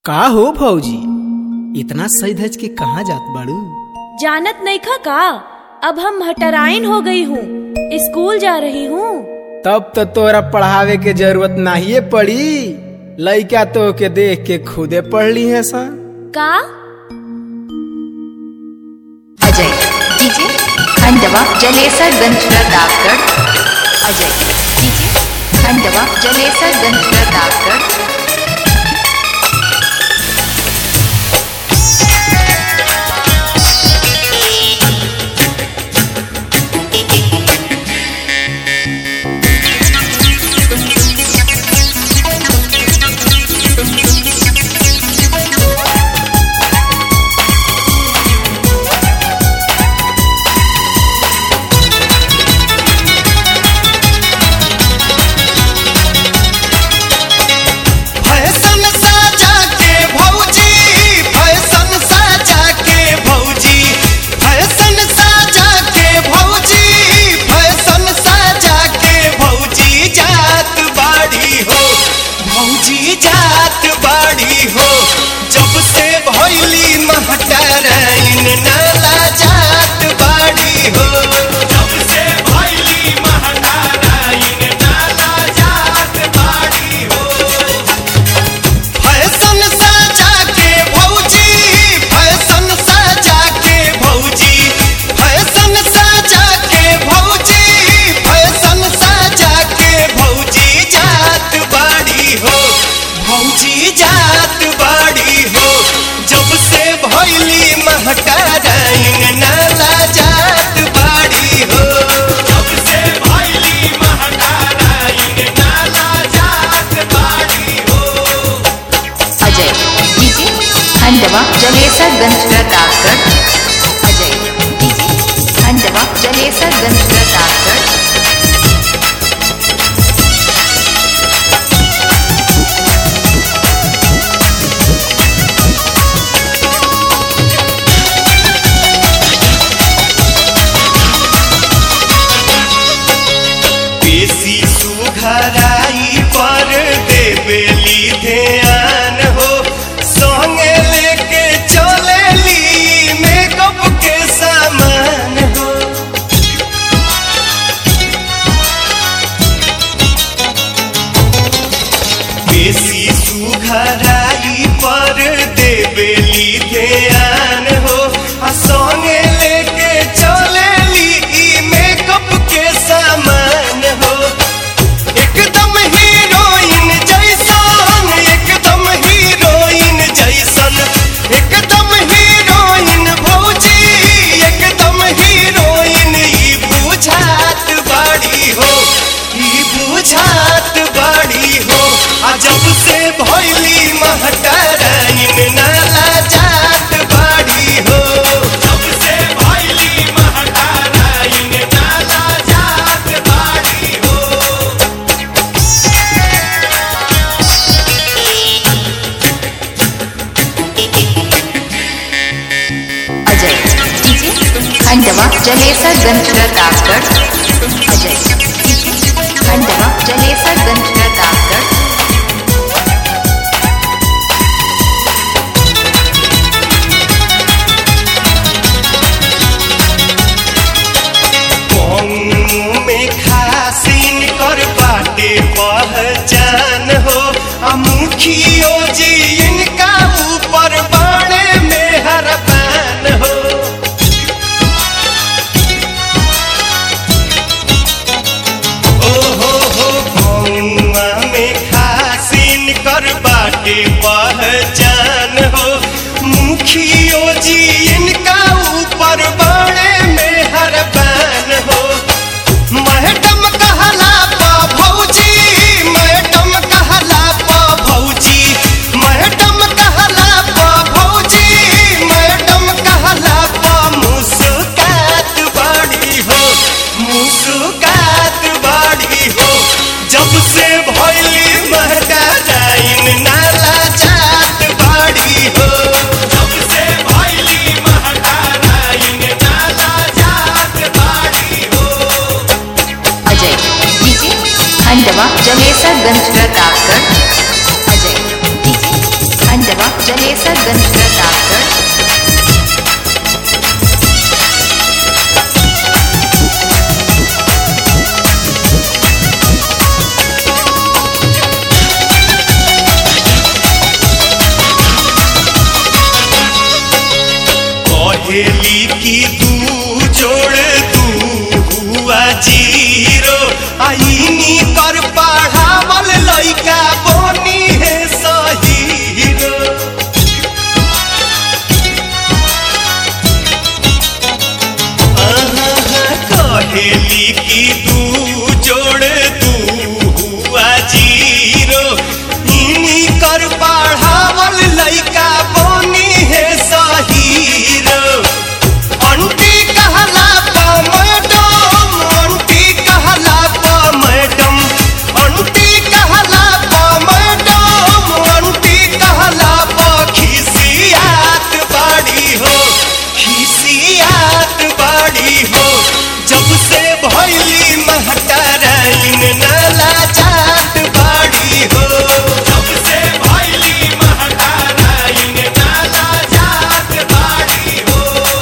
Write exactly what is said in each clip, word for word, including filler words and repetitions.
का हो भौजी, इतना सज धज के कहाँ जात बाड़ू? जानत नहीं खा का, अब हम हटराइन हो गई हूँ, स्कूल जा रही हूँ। तब तो तोरा पढ़ावे के जरूरत नहीं पड़ी, लइका तो के देख के खुदे पढ़ ली है सा। का Ajay DJ Khandwa Jalesar Ganj Pratapgarh. Ajay DJ Khandwa Jalesar Ganj Pratapgarh. Khandwa Jalesar Ganj Pratapgarh. Ajay DJ Khandwa Jalesar Ganj Pratapgarh. बेसी सुघराई पर देवेली ध्यान हो, संगे लेके चलेली मेकअप के सामान हो। बेसी सुघराई पर देवेली ध्यान हो, संगे लेके चलेली मेकअप के सामान हो। एकदम हीरोइन जैसन, एकदम हीरोइन जैसन, एकदम हीरोइन भौजी, एकदम हीरोइन ई बुझात बाड़ी हो, ई बुझात बाड़ी हो। आ जब से भइली महटराइन नाला जात बाड़ी हो, जब से भइली महटराइन नाला जात बाड़ी हो। अजय डीजे खंडवा जलेसर गंज प्रतापगढ़। अजय डीजे खंडवा जलेसर गंज प्रतापगढ़। में खासिन कर बाटे पहचान हो, आ मुखियो जी इनका ऊपर बाणे में हरबान हो। ओ हो हो गौवा में खासिन कर बाटे पहचान हो, मुखियो जी इनका ऊपर बाणे में हरबान हो। मैडम कहला पा भौजी, मैडम कहला पा भौजी, मैडम कहला पा भौजी, मैडम कहला पा मुस्कात बाड़ी हो, मुस्कात बाड़ी हो। जब से भइली महटराइन नाला जात बाड़ी हो, जब से भइली जलेसरगंज प्रतापगढ़। कहेली की दू जोड़ दू हुआ जीरो आईनी कर पढ़ावल लइका बनी है सहीरो। कहेली की दू जोड़ दू हुआ जीरो इनी कर पढ़ावल लइका बनी है सहीरो। अंटी कहला पा मैडम अंटी कहला पा मैडम अंटी कहला पा मैडम अंटी कहला पा खिसियात बाड़ी हो खिसियात बाड़ी हो। जब से भैली महटराइन नाला जात बाड़ी हो। जब से भैली महटराइन नाला जात बाड़ी हो।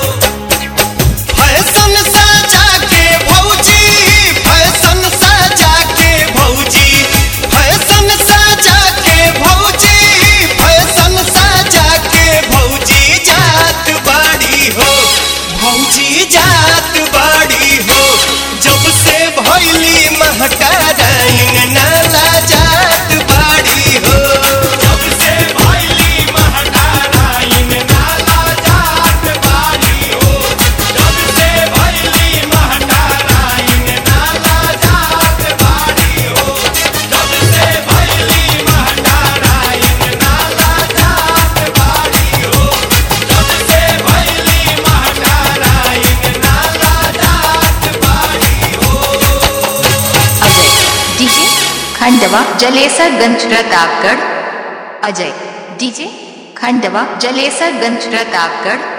फैशन सजा के भौजी फैशन सजा के भौजी फैशन सजा के भौजी फैशन सजा के भौजी जात बाड़ी हो भौजी जात बाड़ी हो। जब से भैली महटराइन नाला जात बाड़ी हो। जब से भैली महटराइन नाला जात बाड़ी हो। जब से भैली महटराइन नाला जात बाड़ी हो। जब से भैली महटराइन नाला जात बाड़ी हो। जब से भैली महटराइन नाला जात बाड़ी हो। अजय डीजे खंडवा जलेसरगंज प्रतापगढ़। अजय डीजे खंडवा जलेसरगंज प्रतापगढ़।